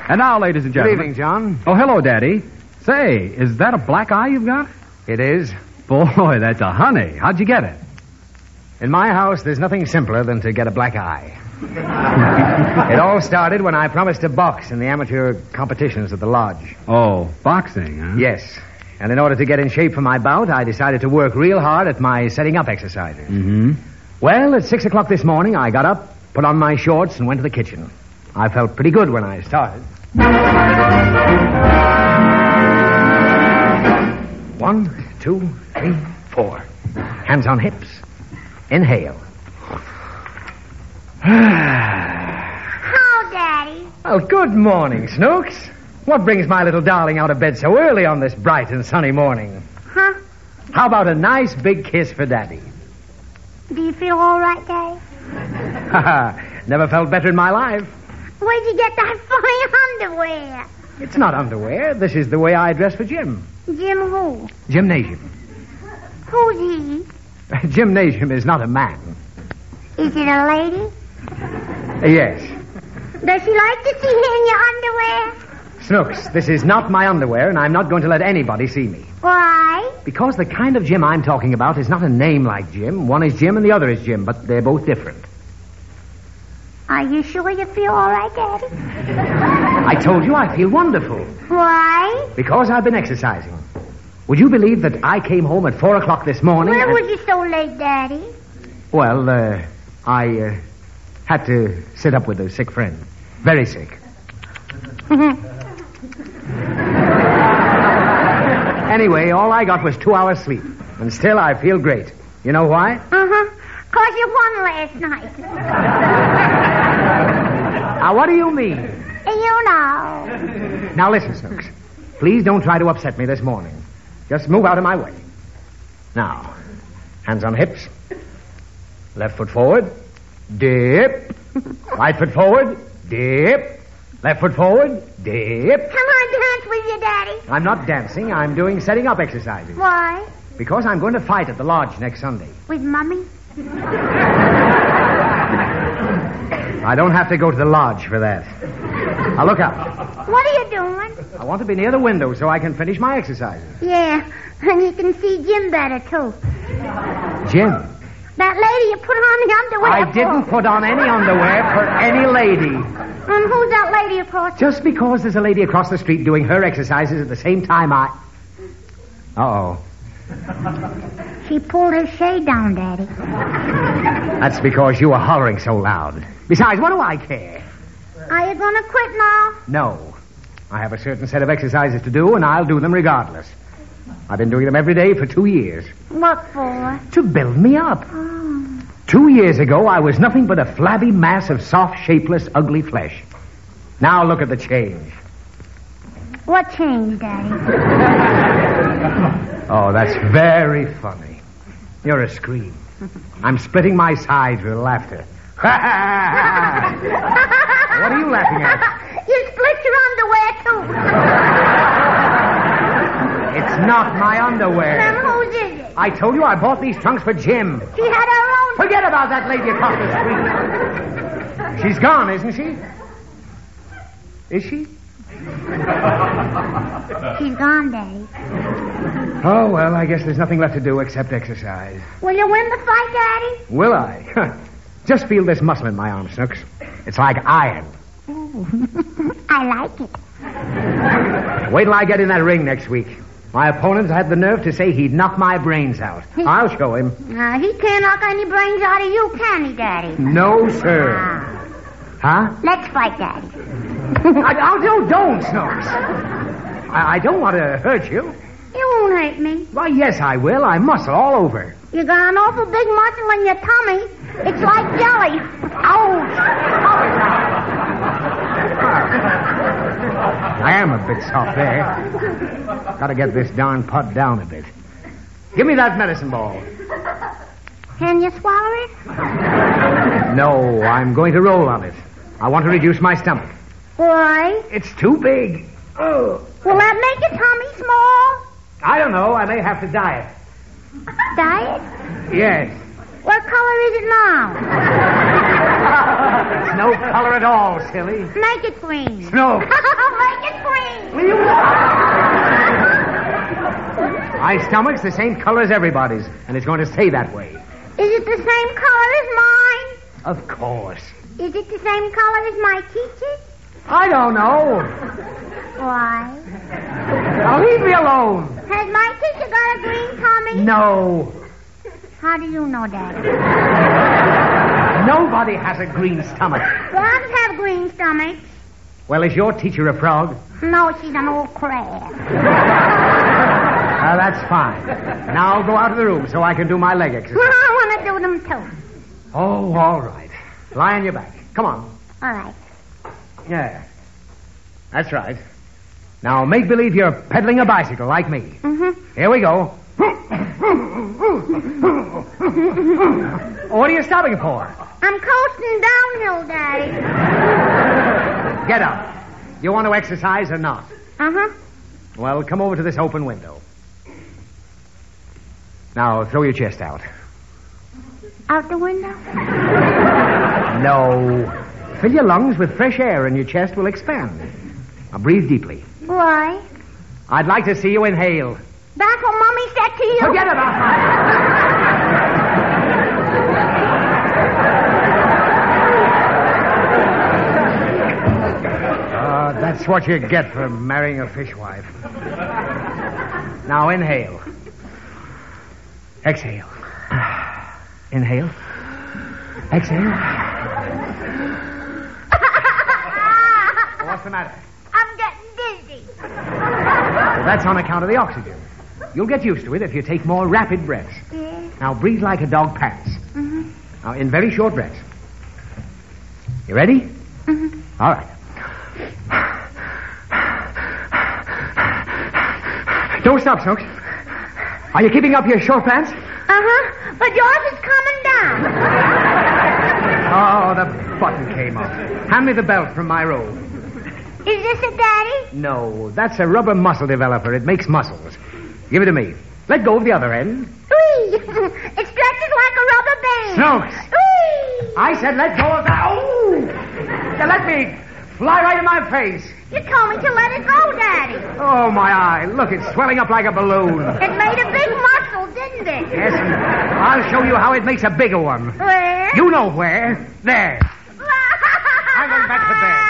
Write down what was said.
And now, ladies and gentlemen... Good evening, John. Oh, hello, Daddy. Say, is that a black eye you've got? It is. Boy, that's a honey. How'd you get it? In my house, there's nothing simpler than to get a black eye. It all started when I promised to box in the amateur competitions at the lodge. Oh, boxing, huh? Yes. And in order to get in shape for my bout, I decided to work real hard at my setting up exercises. Mm-hmm. Well, at 6 o'clock this morning, I got up, put on my shorts, and went to the kitchen. I felt pretty good when I started. 1, 2, 3, 4. Hands on hips. Inhale. How, Daddy? Well, good morning, Snooks. What brings my little darling out of bed so early on this bright and sunny morning? Huh? How about a nice big kiss for Daddy? Do you feel all right, Daddy? Never felt better in my life. Where'd you get that funny underwear? It's not underwear. This is the way I dress for Jim. Jim who? Gymnasium. Who's he? Gymnasium is not a man. Is it a lady? Yes. Does she like to see you in your underwear? Snooks, this is not my underwear, and I'm not going to let anybody see me. Why? Because the kind of Jim I'm talking about is not a name like Jim. One is Jim and the other is Jim, but they're both different. Are you sure you feel all right, Daddy? I told you I feel wonderful. Why? Because I've been exercising. Would you believe that I came home at 4 o'clock this morning? Where was you so late, Daddy? Well, I had to sit up with a sick friend. Very sick. Anyway, all I got was 2 hours sleep. And still I feel great. You know why? Uh-huh. 'Cause you won last night. Now, what do you mean? You know. Now, listen, Snooks. Please don't try to upset me this morning. Just move out of my way. Now, hands on hips. Left foot forward. Dip. Right foot forward. Dip. Left foot forward. Dip. Come on, dance with you, Daddy. I'm not dancing. I'm doing setting up exercises. Why? Because I'm going to fight at the lodge next Sunday. With Mummy? I don't have to go to the lodge for that. Now, look out. What are you doing? I want to be near the window so I can finish my exercises. Yeah, and you can see Jim better, too. Jim, That lady you put on the underwear I didn't put on any underwear for any lady. And who's that lady across? Just because there's a lady across the street doing her exercises at the same time Uh-oh. She pulled her shade down, Daddy. That's because you were hollering so loud. Besides, what do I care? Are you going to quit now? No. I have a certain set of exercises to do, and I'll do them regardless. I've been doing them every day for 2 years. What for? To build me up. Oh. 2 years ago, I was nothing but a flabby mass of soft, shapeless, ugly flesh. Now look at the change. What changed, Daddy? Oh, that's very funny. You're a scream. I'm splitting my sides with laughter. What are you laughing at? You split your underwear, too. It's not my underwear. Then whose is it? I told you I bought these trunks for Jim. She had her own... Forget about that lady across the street. She's gone, isn't she? Is she? She's gone, Daddy. Oh, well, I guess there's nothing left to do except exercise. Will you win the fight, Daddy? Will I? Just feel this muscle in my arm, Snooks. It's like iron. I like it. Wait till I get in that ring next week. My opponent had the nerve to say he'd knock my brains out. I'll show him. He can't knock any brains out of you, can he, Daddy? No, sir. Huh? Let's fight, Daddy. Don't, Snooks. I don't want to hurt you. You won't hurt me. Why, yes, I will. I'm muscle all over. You got an awful big muscle in your tummy. It's like jelly. Ouch! I am a bit soft there. Gotta get this darn putt down a bit. Give me that medicine ball. Can you swallow it? No, I'm going to roll on it. I want to reduce my stomach. Why? It's too big. Oh. Will that make your tummy small? I don't know. I may have to diet. Diet? Yes. What color is it now? It's no color at all, silly. Make it green. Snow. Will you? My stomach's the same color as everybody's, and it's going to stay that way. Is it the same color as mine? Of course. Is it the same color as my teacher's? I don't know. Why? Now leave me alone. Has my teacher got a green tummy? No. How do you know, Daddy? Nobody has a green stomach. Frogs have green stomachs. Well, is your teacher a frog? No, she's an old crab. That's fine. Now go out of the room so I can do my leg exercise. Well, I want to do them, too. Oh, all right. Lie on your back. Come on. All right. Yeah. That's right. Now make believe you're pedaling a bicycle like me. Mm-hmm. Here we go. What are you stopping for? I'm coasting downhill, Daddy. Get up. You want to exercise or not? Uh-huh. Well, come over to this open window. Now, throw your chest out. Out the window? No. Fill your lungs with fresh air and your chest will expand. Now, breathe deeply. Why? I'd like to see you inhale. That's what Mommy said to you? Forget about that. That's what you get for marrying a fishwife. Now inhale. Exhale. Inhale. Exhale. What's the matter? I'm getting dizzy. Well, that's on account of the oxygen. You'll get used to it if you take more rapid breaths. Yes. Now breathe like a dog pants. Mm-hmm. Now in very short breaths. You ready? Mm-hmm. All right. Don't stop, Snooks. Are you keeping up your short pants? Uh-huh. But yours is coming down. Oh, the button came off. Hand me the belt from my robe. Is this it, Daddy? No, that's a rubber muscle developer. It makes muscles. Give it to me. Let go of the other end. Whee! It stretches like a rubber band. Snooks! Whee! I said let go of that. Oh! Now let me fly right in my face. You told me to let it go, Daddy. Oh, my eye. Look, it's swelling up like a balloon. It made a big muscle, didn't it? Yes, and I'll show you how it makes a bigger one. Where? You know where. There. I'm going back to bed.